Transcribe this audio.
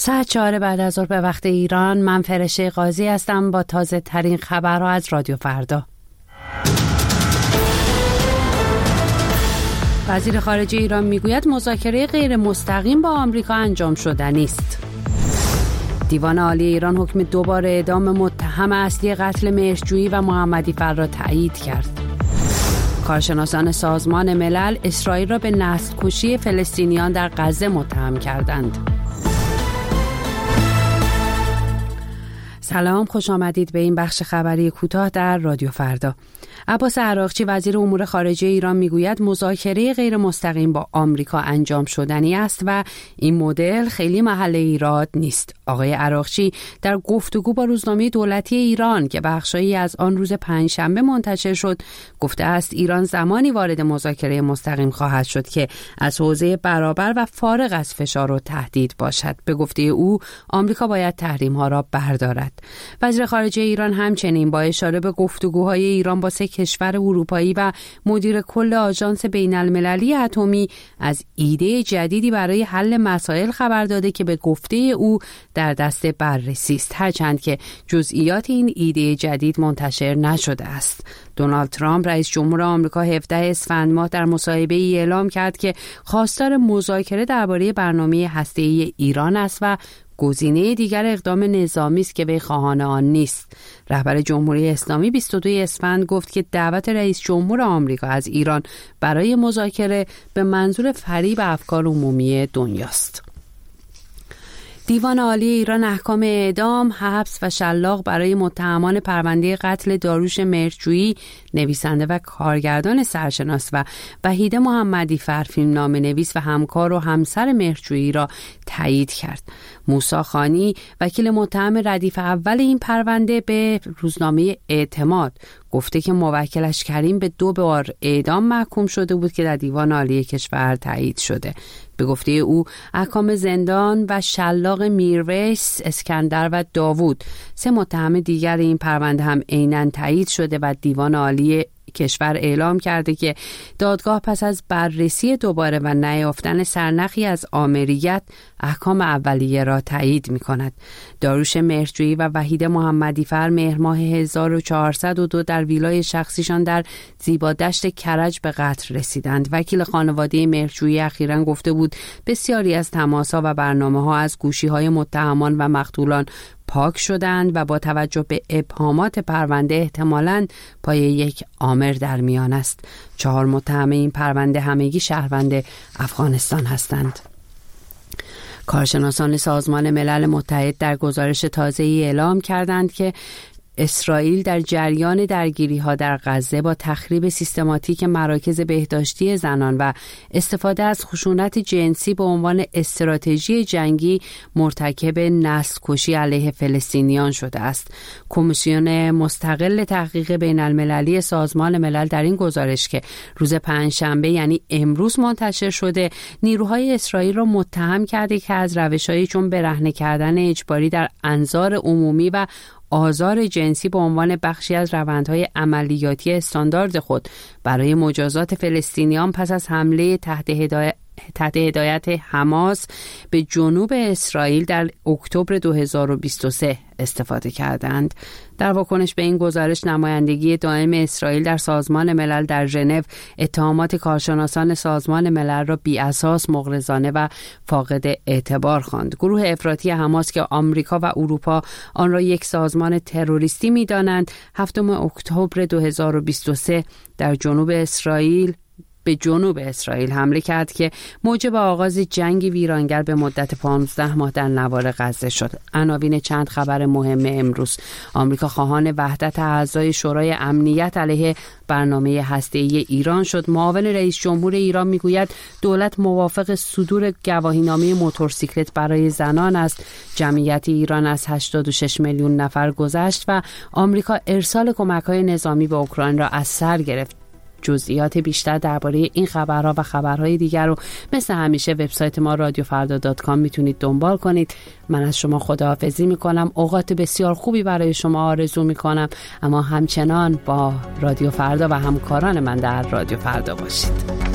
ساعت 4 بعد از ظهر به وقت ایران. من فرشته قاضی هستم با تازه ترین خبرها از رادیو فردا. وزیر خارجه ایران میگوید مذاکره غیر مستقیم با آمریکا انجام شدنی است. دیوان عالی ایران حکم دوباره اعدام متهم اصلی قتل مهرجویی و محمدی‌فر را تایید کرد. کارشناسان سازمان ملل اسرائیل را به نسل کشی فلسطینیان در غزه متهم کردند. سلام، خوش آمدید به این بخش خبری کوتاه در رادیو فردا. عباس عراقچی وزیر امور خارجه ایران میگوید مذاکره غیر مستقیم با آمریکا انجام شدنی است و این مدل خیلی محل ایراد نیست. آقای عراقچی در گفتگو با روزنامه دولتی ایران که بخشایی از آن روز پنجشنبه منتشر شد گفته است ایران زمانی وارد مذاکره مستقیم خواهد شد که از حوزه برابر و فارغ از فشار و تهدید باشد. به گفته او آمریکا باید تحریم‌ها را بردارد. وزیر خارجه ایران همچنین با اشاره به گفتگوهای ایران با 3 کشور اروپایی و مدیر کل آژانس بین‌المللی اتمی از ایده جدیدی برای حل مسائل خبر داده که به گفته او در دست بررسی است، هرچند که جزئیات این ایده جدید منتشر نشده است. دونالد ترامپ رئیس جمهور آمریکا 17 اسفند ماه در مصاحبه‌ای اعلام کرد که خواستار مذاکره درباره برنامه هسته‌ای ایران است و گزینه دیگر اقدام نظامی است که وی خواهان آن نیست. رهبر جمهوری اسلامی 22 اسفند گفت که دعوت رئیس جمهور آمریکا از ایران برای مذاکره به منظور فریب افکار عمومی دنیاست. دیوان عالی ایران احکام اعدام، حبس و شلاق برای متهمان پرونده قتل داریوش مهرجویی، نویسنده و کارگردان سرشناس و وحیده محمدی‌فر، فیلمنامه‌نویس و همکار و همسر مهرجویی را تایید کرد. موسی خانی وکیل متهم ردیف اول این پرونده به روزنامه اعتماد گفته که موکلش کریم به 2 بار اعدام محکوم شده بود که در دیوان عالی کشور تایید شده. به گفته او احکام زندان و شلاق میرویس، اسکندر و داوود، 3 متهم دیگر این پرونده هم عیناً تایید شده و دیوان عالی کشور اعلام کرده که دادگاه پس از بررسی دوباره و نیافتن سرنخی از آمریت احکام اولیه را تایید می کند. داریوش مهرجویی و وحیده محمدی‌فر مهر ماه 1402 در ویلای شخصیشان در زیبادشت کرج به قتل رسیدند. وکیل خانواده مهرجویی اخیراً گفته بود بسیاری از تماس‌ها و برنامه‌ها از گوشی‌های متهمان و مقتولان پاک شدند و با توجه به ابهامات پرونده احتمالاً پای یک آمر در میان است. 4 متهم این پرونده همگی شهروند افغانستان هستند. کارشناسان سازمان ملل متحد در گزارش تازه‌ای اعلام کردند که اسرائیل در جریان درگیری‌ها در غزه با تخریب سیستماتیک مراکز بهداشتی زنان و استفاده از خشونت جنسی به عنوان استراتژی جنگی مرتکب نسل کشی علیه فلسطینیان شده است. کمیسیون مستقل تحقیق بین‌المللی سازمان ملل در این گزارش که روز پنجشنبه یعنی امروز منتشر شده، نیروهای اسرائیل را متهم کرده که از روش‌هایی چون برهنه کردن اجباری در انظار عمومی و آزار جنسی به عنوان بخشی از روندهای عملیاتی استاندارد خود برای مجازات فلسطینیان پس از حمله تحت هدایت حماس به جنوب اسرائیل در اکتبر 2023 استفاده کردند. در واکنش به این گزارش نمایندگی دائم اسرائیل در سازمان ملل در ژنو اتهامات کارشناسان سازمان ملل را بی اساس، مغرضانه و فاقد اعتبار خواند. گروه افراطی حماس که آمریکا و اروپا آن را یک سازمان تروریستی می‌دانند، 7 اکتبر 2023 در به جنوب اسرائیل حمله کرد که موجب آغاز جنگ ویرانگر به مدت 15 ماه در نوار غزه شد. عناوین چند خبر مهم امروز: آمریکا خواهان وحدت اعضای شورای امنیت علیه برنامه هسته‌ای ایران شد. معاون رئیس جمهور ایران میگوید دولت موافق صدور گواهینامه موتورسیکلت برای زنان است. جمعیت ایران از 86 میلیون نفر گذشت و آمریکا ارسال کمک‌های نظامی به اوکراین را از سر گرفت. جزئیات بیشتر درباره این خبرها و خبرهای دیگر رو مثل همیشه وبسایت ما radiofarda.com میتونید دنبال کنید. من از شما خداحافظی میکنم. اوقات بسیار خوبی برای شما آرزو میکنم، اما همچنان با رادیو فردا و همکاران من در رادیو فردا باشید.